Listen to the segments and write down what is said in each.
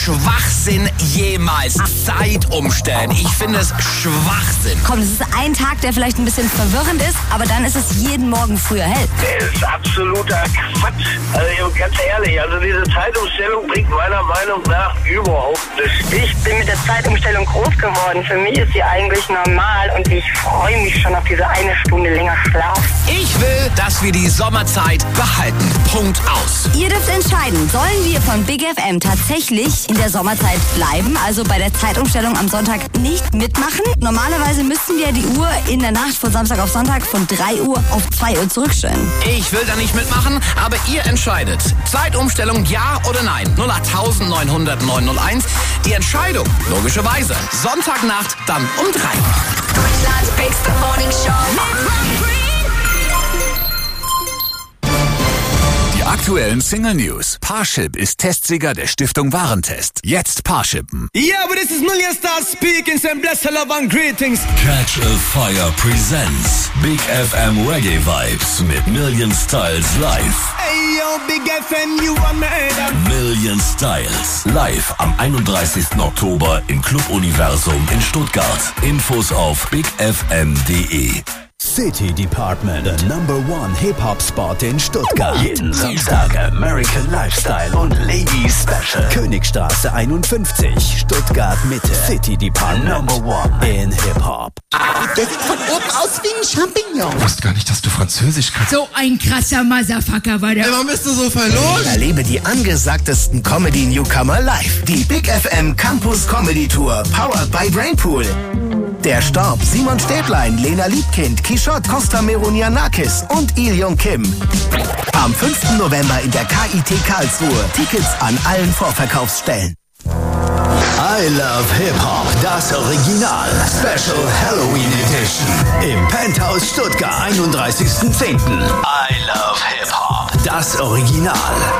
Schwachsinn jemals. Zeit umstellen. Ich finde es Schwachsinn. Komm, das ist ein Tag, der vielleicht ein bisschen verwirrend ist, aber dann ist es jeden Morgen früher hell. Das ist absoluter Quatsch. Also ganz ehrlich, also diese Zeitumstellung bringt meiner Meinung nach überhaupt nichts. Ich bin mit der Zeitumstellung groß geworden. Für mich ist sie eigentlich normal und ich freue mich schon auf diese eine Stunde länger Schlaf. Ich will, dass wir die Sommerzeit behalten. Punkt aus. Ihr dürft entscheiden, sollen wir von Big FM tatsächlich in der Sommerzeit bleiben, also bei der Zeitumstellung am Sonntag nicht mitmachen? Normalerweise müssten wir die Uhr in der Nacht von Samstag auf Sonntag von 3 Uhr auf 2 Uhr zurückstellen. Ich will da nicht mitmachen, aber ihr entscheidet. Zeitumstellung ja oder nein? 08000 900 901. Die Entscheidung, logischerweise. Sonntagnacht dann um 3. Deutschlands bigste Morning Show. Aktuellen Single News. Parship ist Testsieger der Stiftung Warentest. Jetzt Parshippen. Yeah, but this is Million Stars speaking. Send blessed love and greetings. Catch a Fire presents Big FM Reggae Vibes mit Million Styles live. Hey yo, Big FM, you want me? Million Styles live am 31. Oktober im Club Universum in Stuttgart. Infos auf bigfm.de. City Department, the #1 Hip-Hop-Spot in Stuttgart. Jeden Samstag American Lifestyle und Ladies Special. Königstraße 51, Stuttgart Mitte. City Department, #1 in Hip-Hop. Der sieht von oben aus wie ein Champignon. Ich wusste gar nicht, dass du Französisch kannst. So ein krasser Motherfucker war der. Warum bist du so verloren? Erlebe die angesagtesten Comedy-Newcomer live. Die Big FM Campus Comedy Tour, powered by Brainpool. Der Storb, Simon Stäblein, Lena Liebkind, Kishot, Costa Meronianakis und Il-Jong Kim. Am 5. November in der KIT Karlsruhe. Tickets an allen Vorverkaufsstellen. I Love Hip-Hop, das Original. Special Halloween Edition. Im Penthouse Stuttgart, 31.10. I Love Hip-Hop, das Original.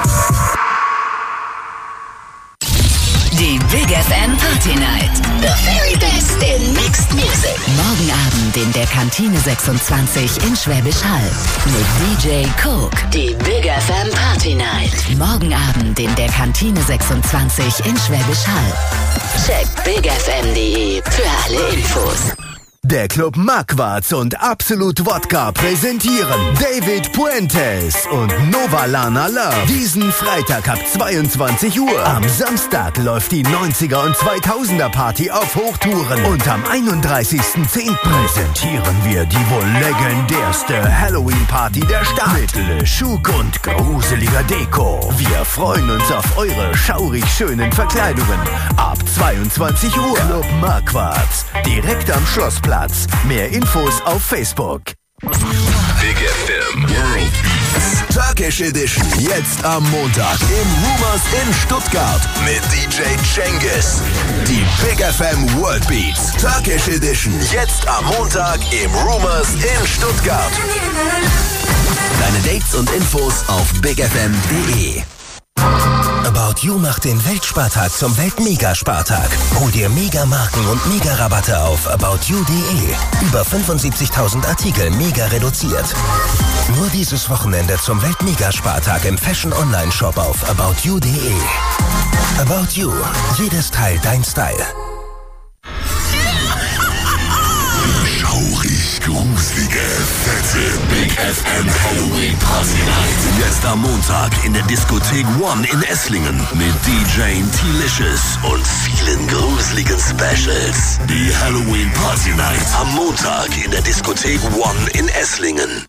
Die Big FM Party Night. The very best in mixed music. Morgen Abend in der Kantine 26 in Schwäbisch Hall. Mit DJ Coke. Die Big FM Party Night. Morgen Abend in der Kantine 26 in Schwäbisch Hall. Check bigfm.de für alle Infos. Der Club Marquardt und Absolut Wodka präsentieren David Puentes und Novalana Love. Diesen Freitag ab 22 Uhr. Am Samstag läuft die 90er und 2000er Party auf Hochtouren. Und am 31.10. präsentieren wir die wohl legendärste Halloween-Party der Stadt. Mit Schuk und gruseliger Deko. Wir freuen uns auf eure schaurig schönen Verkleidungen. Ab 22 Uhr. Club Marquardt. Direkt am Schlossplatz. Mehr Infos auf Facebook. Big FM World Beats. Turkish Edition. Jetzt am Montag im Rumors in Stuttgart mit DJ Cengiz. Die Big FM World Beats. Turkish Edition. Jetzt am Montag im Rumors in Stuttgart. Deine Dates und Infos auf bigfm.de. About You macht den Weltspartag zum Weltmegaspartag. Hol dir Megamarken und Mega-Rabatte auf aboutyou.de. Über 75.000 Artikel mega reduziert. Nur dieses Wochenende zum Weltmegaspartag im Fashion-Online-Shop auf aboutyou.de. About You. Jedes Teil dein Style. Schaurig gruselige, fette Big FM Halloween Party Night. Jetzt am Montag in der Diskothek One in Esslingen mit DJ T-Licious und vielen gruseligen Specials. Die Halloween Party Night am Montag in der Diskothek One in Esslingen.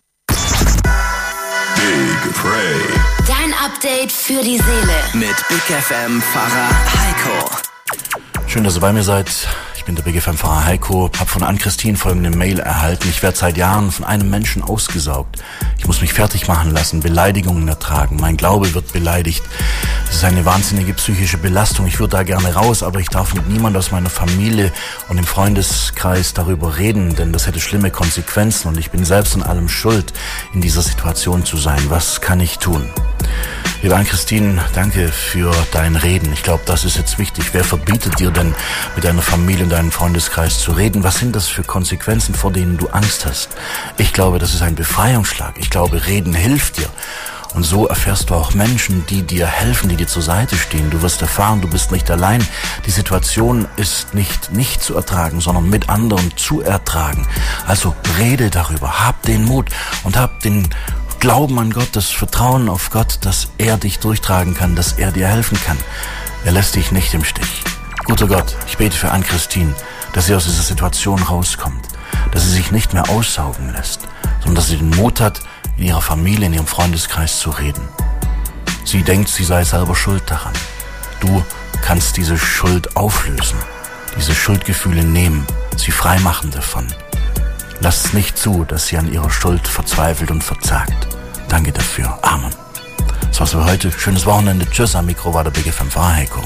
Big Prey. Dein Update für die Seele. Mit Big FM Pfarrer Heiko. Schön, dass ihr bei mir seid. Ich bin der Big FM Pfarrer Heiko, habe von Ann-Christine folgende Mail erhalten. Ich werde seit Jahren von einem Menschen ausgesaugt. Ich muss mich fertig machen lassen, Beleidigungen ertragen. Mein Glaube wird beleidigt. Das ist eine wahnsinnige psychische Belastung. Ich würde da gerne raus, aber ich darf mit niemand aus meiner Familie und im Freundeskreis darüber reden, denn das hätte schlimme Konsequenzen und ich bin selbst an allem schuld, in dieser Situation zu sein. Was kann ich tun? Liebe Ann-Christine, danke für dein Reden. Ich glaube, das ist jetzt wichtig. Wer verbietet dir denn, mit deiner Familie und deinem Freundeskreis zu reden? Was sind das für Konsequenzen, vor denen du Angst hast? Ich glaube, das ist ein Befreiungsschlag. Ich glaube, Reden hilft dir. Und so erfährst du auch Menschen, die dir helfen, die dir zur Seite stehen. Du wirst erfahren, du bist nicht allein. Die Situation ist nicht zu ertragen, sondern mit anderen zu ertragen. Also rede darüber, hab den Mut und hab den Glauben an Gott, das Vertrauen auf Gott, dass er dich durchtragen kann, dass er dir helfen kann. Er lässt dich nicht im Stich. Guter Gott, ich bete für Ann-Christine, dass sie aus dieser Situation rauskommt, dass sie sich nicht mehr aussaugen lässt, sondern dass sie den Mut hat, in ihrer Familie, in ihrem Freundeskreis zu reden. Sie denkt, sie sei selber schuld daran. Du kannst diese Schuld auflösen, diese Schuldgefühle nehmen, sie frei machen davon. Lass es nicht zu, dass sie an ihrer Schuld verzweifelt und verzagt. Danke dafür. Amen. Das war's für heute. Schönes Wochenende. Tschüss. Am Mikro war der Big FM Fahrer Heiko.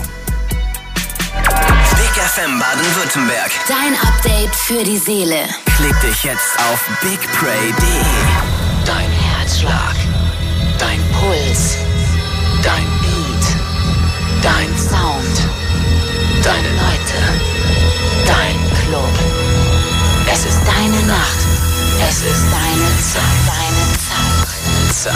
Big FM Baden-Württemberg. Dein Update für die Seele. Klick dich jetzt auf bigpray.de. Dein Herzschlag, dein Puls, dein Beat, dein Sound, deine Leute, dein Club. Es ist deine Nacht, es ist deine Zeit,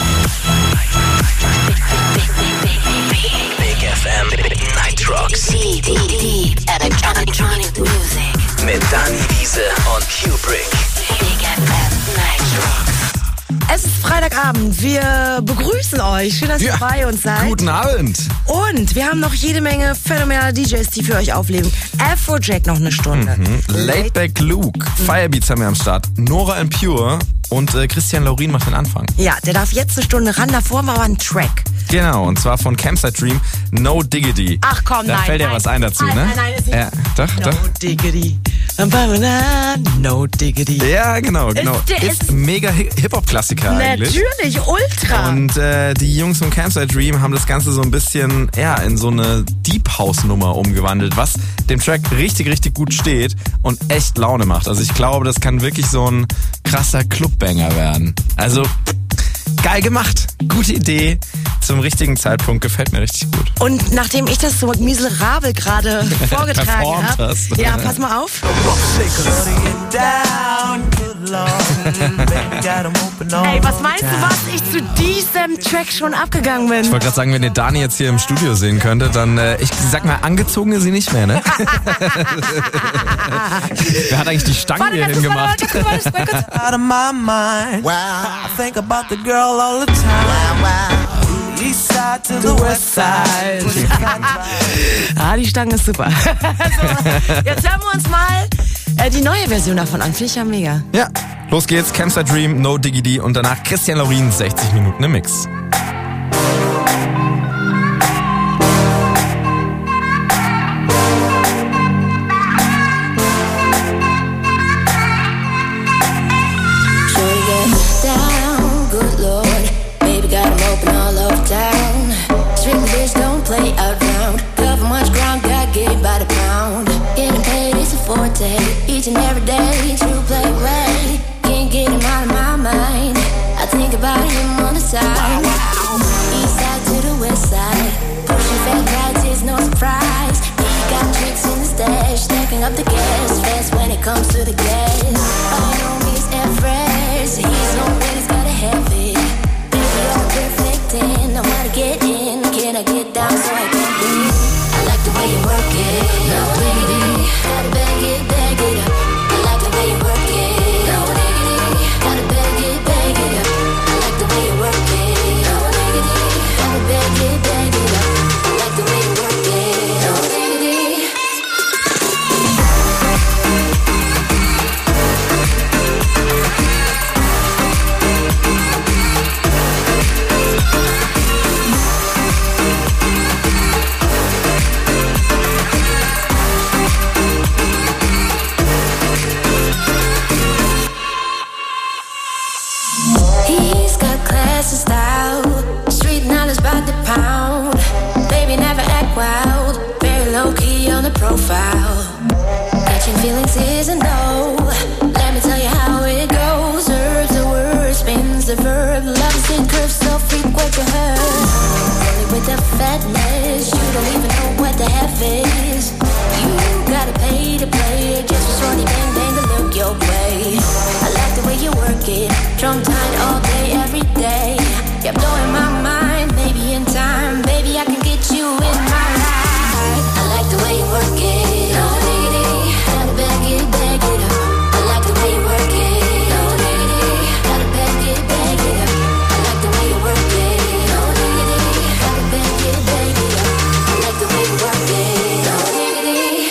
Big FM Night Rocks. Deep Electronic Music. Mit Dani Wiese und Kubrick. Big FM Night Rocks. Es ist Freitagabend. Wir begrüßen euch. Schön, dass ihr bei uns seid. Guten Abend. Und wir haben noch jede Menge phänomenale DJs, die für euch auflegen. Afrojack noch eine Stunde. Laidback Luke. Firebeats haben wir am Start. Nora and Pure und Christian Laurin macht den Anfang. Ja, der darf jetzt eine Stunde ran. Davor haben wir aber einen Track. Genau, und zwar von Campsite Dream, No Diggity. Ach komm, da fällt ja was ein dazu, ne? Nein, ist nicht. Ja, doch. No Diggity. No Diggity. Ja, genau. Ist mega Hip-Hop-Klassiker eigentlich. Natürlich, ultra. Und die Jungs von Campsite Dream haben das Ganze so ein bisschen in so eine Deep House-Nummer umgewandelt, was dem Track richtig, richtig gut steht und echt Laune macht. Also ich glaube, das kann wirklich so ein krasser Clubbanger werden. Also geil gemacht. Gute Idee. Zum richtigen Zeitpunkt. Gefällt mir richtig gut. Und nachdem ich das so miserabel gerade vorgetragen habe. Ja, pass mal auf. Ey, was meinst du, was ich zu diesem Track schon abgegangen bin? Ich wollte gerade sagen, wenn ihr Dani jetzt hier im Studio sehen könntet, dann, ich sag mal, angezogen ist sie nicht mehr, ne? Wer hat eigentlich die Stange hier hingemacht? Out of my mind. Wow. I think about the girl all the time. Wow. East side to the west side. Die Stange ist super. So, jetzt hören wir uns mal die neue Version davon an. Finde ich ja mega. Ja, los geht's. Campsite Dream, No Diggity und danach Christian Laurin, 60 Minuten im Mix. Each and every day, true play way. Can't get him out of my mind. I think about him on the side. East side to the west side. Pushing fat rights is no surprise. He got tricks in the stash, stacking up the gas fast when it comes to the gas. All you know is efforts. He's always he's gotta have it. Baby, all reflecting. I wanna get in. Can I get down so I can breathe? I like the way you work it. No diggity. Gotta bag it, bag it up. I like the way you work it. No diggity. Gotta bag it up. I like the way you work it. No diggity. Gotta bag it up. I like the way you work it. No diggity. He's got class and style, street knowledge by the pound. Baby never act wild, very low key on the profile. Catching feelings is a no. Let me tell you how it goes. Herbs the word, spins the verb. Love is in curves so frequent to her. madness. You don't even know what the F is. You gotta pay to play. Just for shorty bang bang to look your way. I like the way you work it. Drum tight all day, every day. You're blowing my mind. Maybe in time, baby, I can get you in my life. I like the way you work it. No diggity. Gotta bag it up. I like the way you work it. No diggity. Gotta bag it up. I like the way you work it. No diggity. Gotta bag it up. I like the way you work it. No diggity.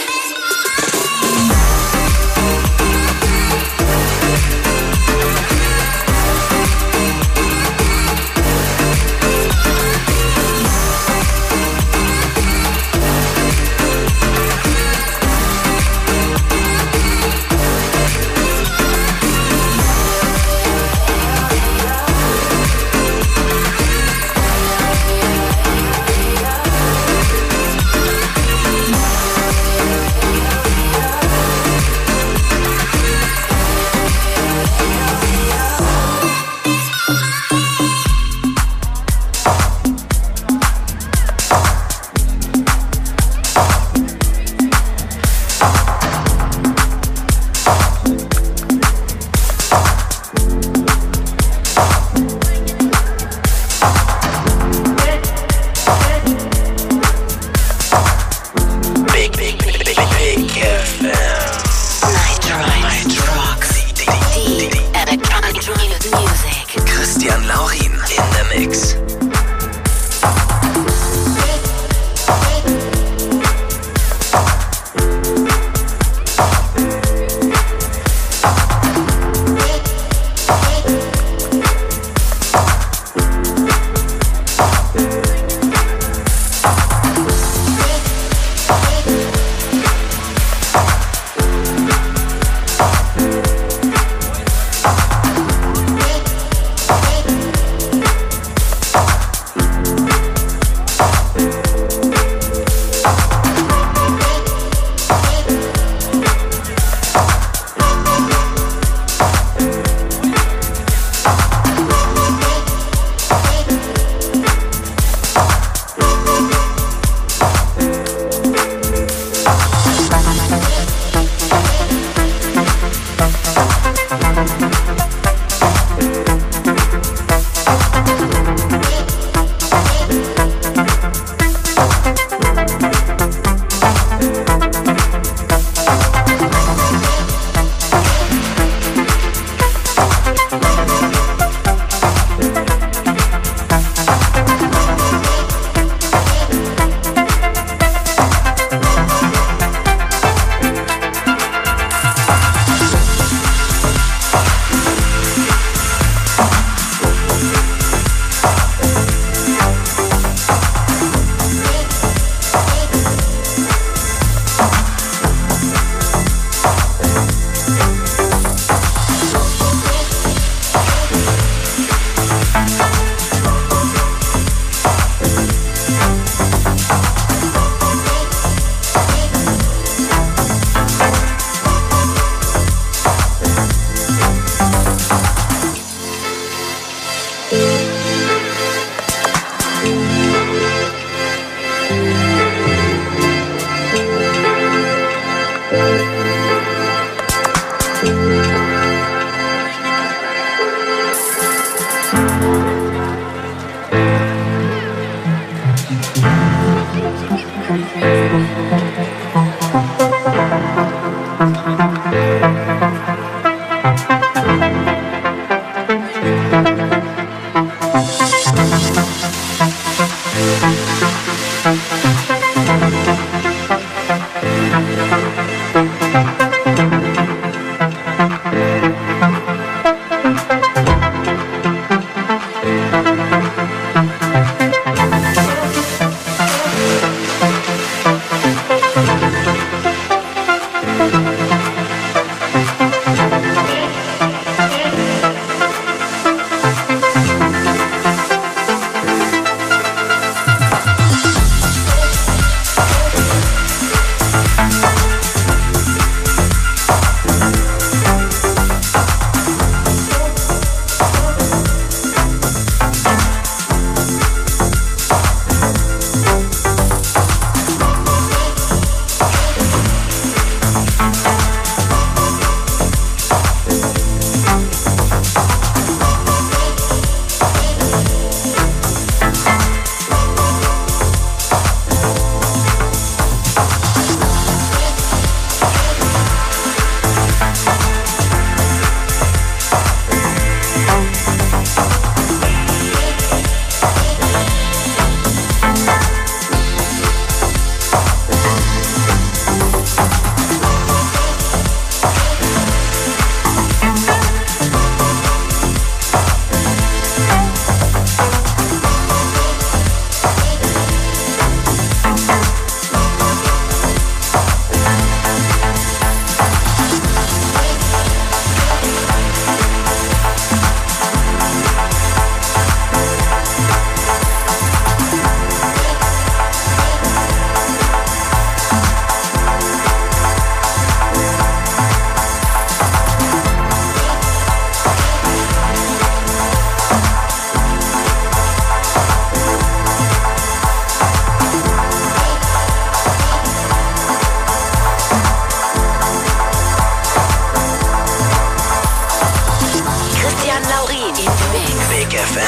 Christian Laurin in the Mix.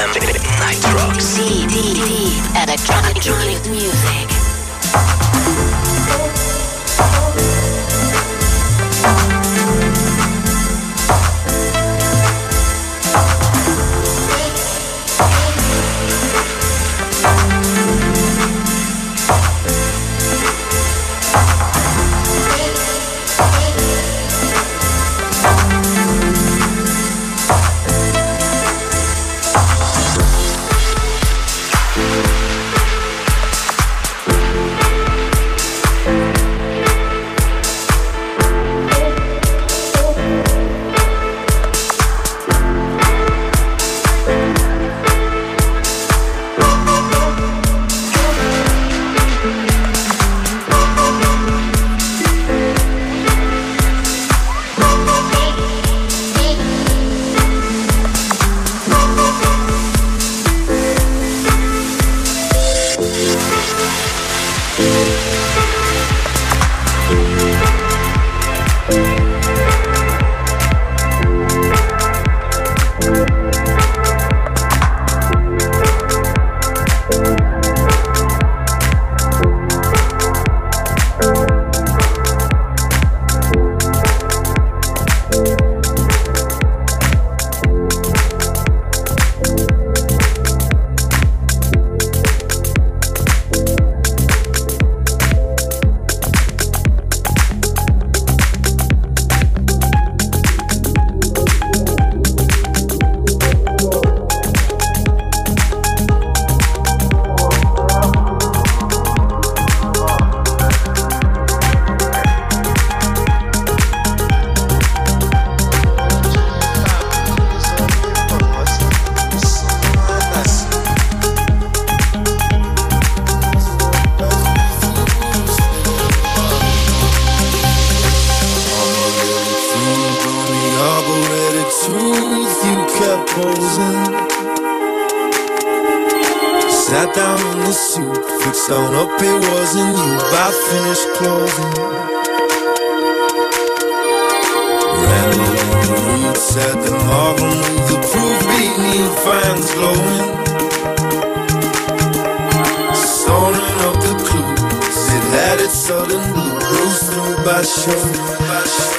Night Rocks. Deep electronic music. Sat down in the suit, fixed on up, it wasn't you. I finished closing. Rambled in the roots at the marble, with the proof beneath fans glowing. Storing up the clues, it had its sudden blue, bruised through by show.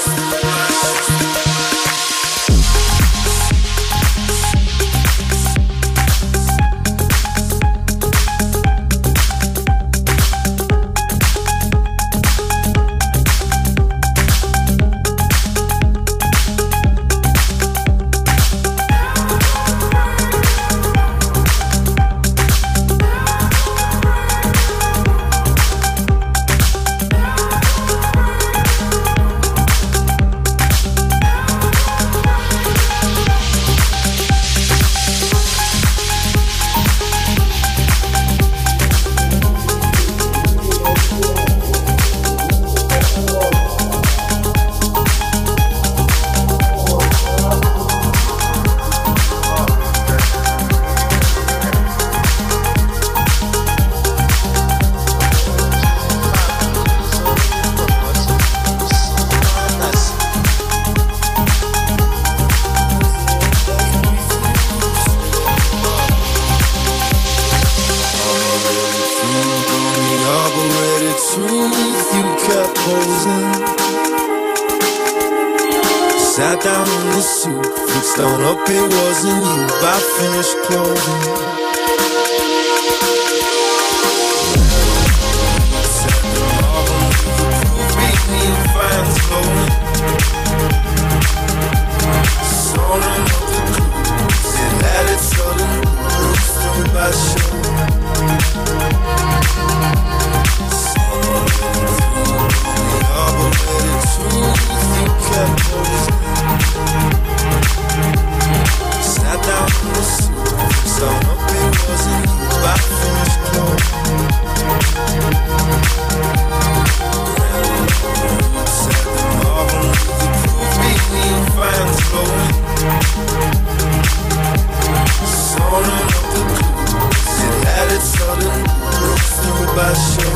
Sat down in the suit, fixed on up, it wasn't you. I finished closing. Set the marble, beat me and fans glowing. Soaring up the clues, it had its sudden roots through by show. Someone through the arboreted truth you kept posing. Sat down in the suit, so up it wasn't you. I finished closing. Set the marble, the proof beat me and fans glowing. Soaring up the clues, it had its sudden roots through by show.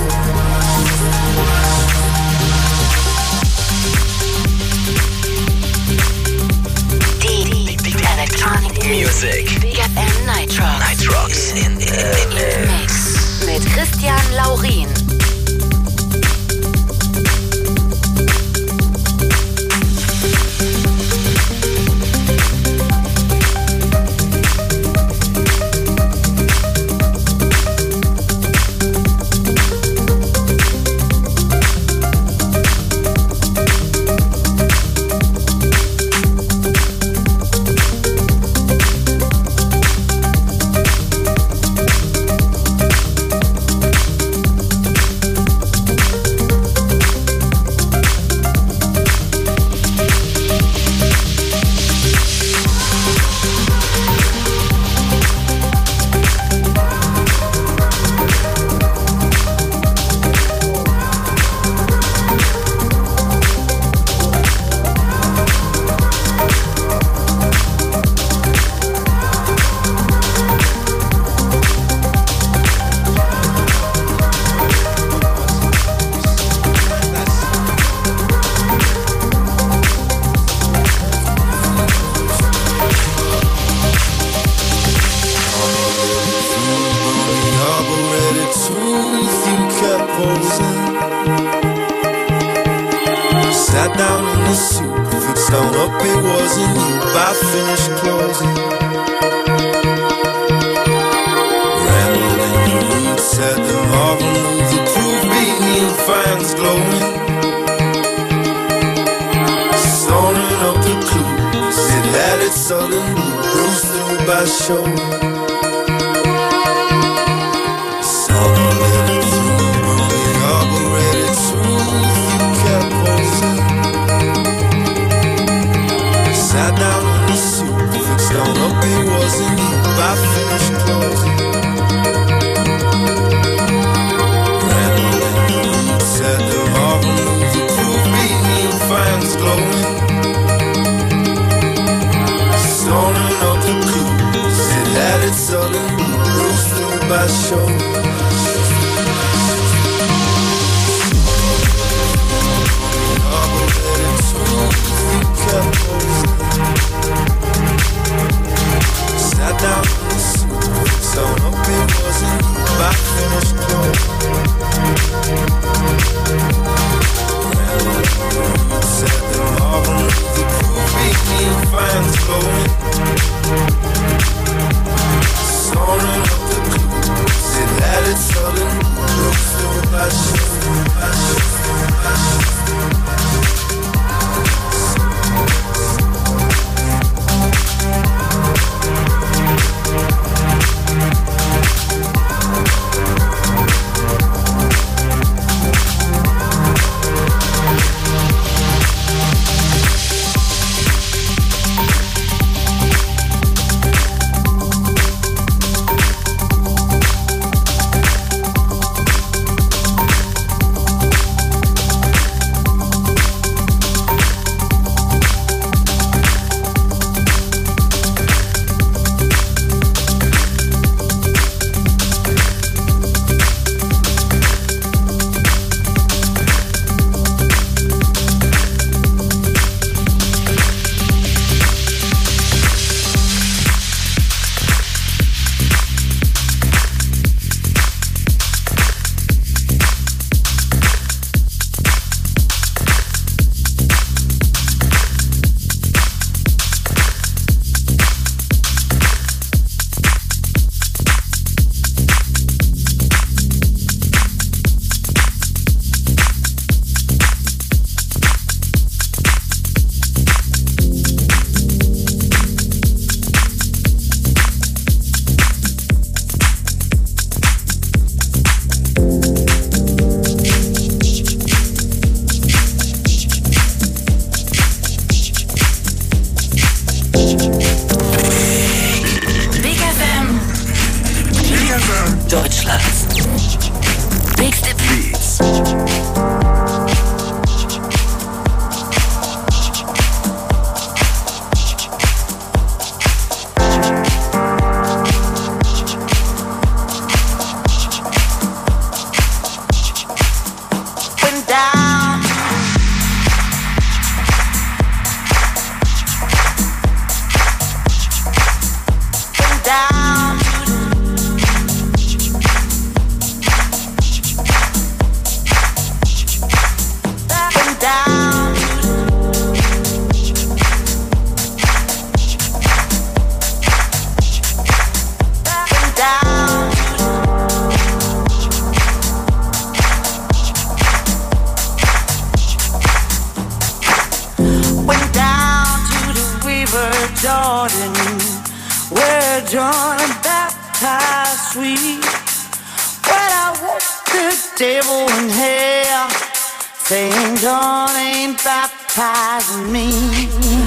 Deep electronic music. Big FM Night Nitrox in Mix mit Christian Laurin. Deutschlands bigste Beats. Down. River Jordan, where John baptized sweet. When I walked the devil in hell, saying John ain't baptizing me.